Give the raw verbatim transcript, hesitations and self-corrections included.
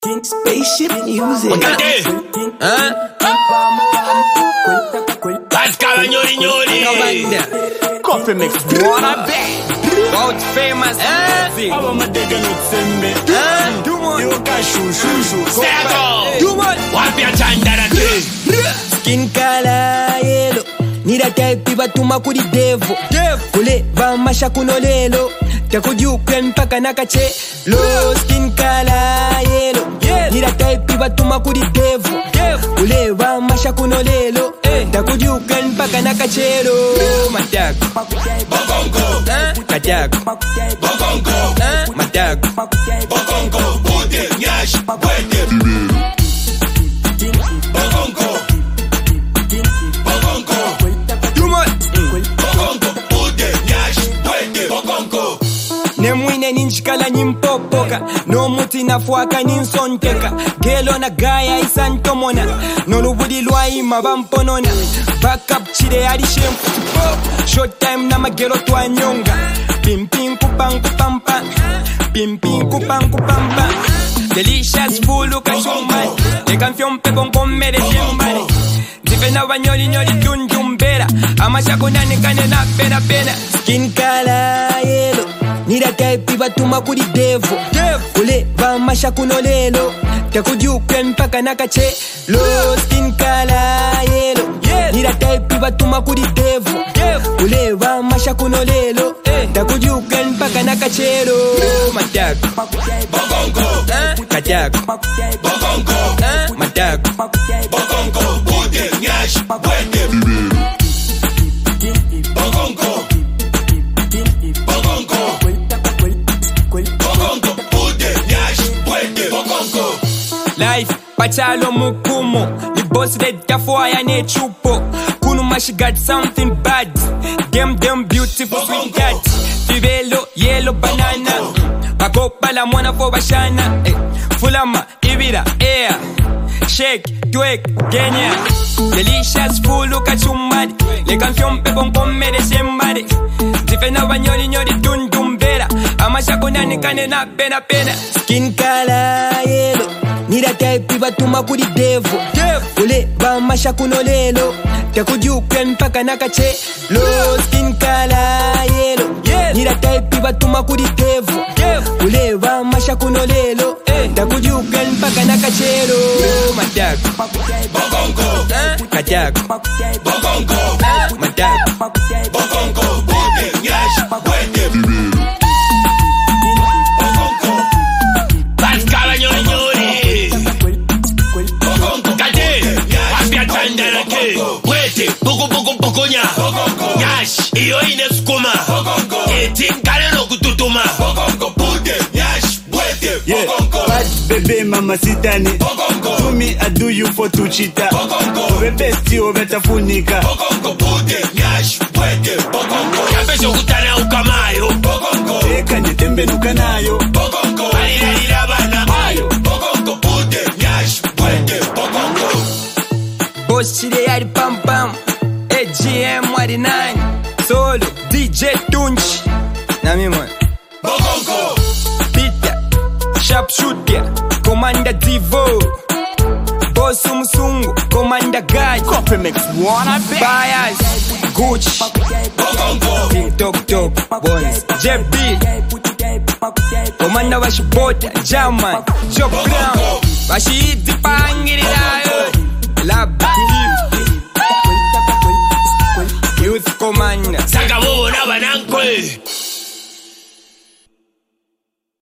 Spaceship music. Wakati eh? Pascal nyori nyori Coffee mix. Wanna bet. World famous eh? Aba madega nutsembe. Eh? Dumon Yoka shu shu shu. Seto Dumon Wapi achandara te Skin color yellow Nida type batuma kuri devo Kule vamasha kuno lelo Takujuke mpaka nakache Low skin color yellow Nida type batuma kuri devo Kule vamasha kuno lelo Takujuke mpaka nakachelo Matak Bokongo Matak Bokongo Matak Bokongo Bude nyash Wete Bokongo Bokongo Dumon Bokongo Bude nyash Wete Bokongo Nemwine ninchikala nyimpopoka No muti nafuaka ninsonteka Gelo na gaya isantomona No lubudi lwaima bamponona Back up chide ali shemfu Short time na magelo twanyonga Pim pim kupang kupampa Pim pim kupang kupampa Delicious fulu kachumari Lekan fiompe con comere shembari Zifena wanyoli nyoli tunjumbera Amashako nani kane na pena pena Skin color yellow Nida type batuma kuri devo Kule vamasha kuno lelo Takujuke mpaka nakache Low skin color yellow Nida type batuma kuri devo Kule vamasha kuno lelo Takujuke mpaka nakachero Matak Bokongo Matak Bokongo Matak Bokongo Bude nyash Wete Bokongo Bokongo Bokongo Bude nyash Wete Bokongo Life pachalo mukumo The boss red kafuaya ne chupo Kunu mashi got something bad Them them beautiful sweet cat Fivelo yellow banana Pakopa la mwana for bashana eh. Fulama ibira air Shake twek Kenya Delicious fulu kachumari Lekan fiompe con comere shembari Zifena wanyoli nyoli tundumbera Amashako nani kane na pena pena Skin color yellow Nida type batuma kuri devo Kule vamasha kuno lelo Takujuke mpaka nakache Low skin color yellow Nida type batuma kuri devo Kule vamasha kuno lelo Takujuke mpaka nakachelo Matak Bokongo Matak Bokongo Matak Bokongo Bude nyash Wete Bokongo Pascal nyori nyori Bokongo Kate Wapi achandara te Wete Boko boko boko nya Nyash Iyo ine skuma Eti nkale no kututuma Bude nyash Wete Yeah, bad baby mama sitani. Do me I do you for two cheetah. Ove besti ove tafunika. Bude nyash Wete Yapesho kutana ukamayo Eka nyetembe nukanayo. Alirira bana Bude nyash Wete Boss chide yari pam pam A G M wari nine Solo D J Tunch Na mimwe Bokongo Peter Sharpshooter Commander Divo Boss Umusungu Commander Guy Coffee mix. Wanna bet. Bias Gucci Bokongo King Top Top Bones J B Commander washibota German Job Brown Washidi pangirirayo Lab Youth Commander Saka bobo na banankwe